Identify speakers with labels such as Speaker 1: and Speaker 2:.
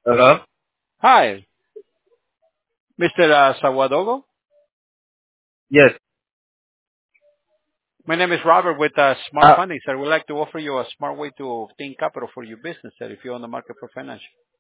Speaker 1: Hello?
Speaker 2: Hi, Mr. Sawadogo.
Speaker 1: Yes.
Speaker 2: My name is Robert with Smart
Speaker 1: Uh,
Speaker 2: Funding, sir. We'd like to offer you a smart way to obtain capital for your business, sir, if you're on the market for finance.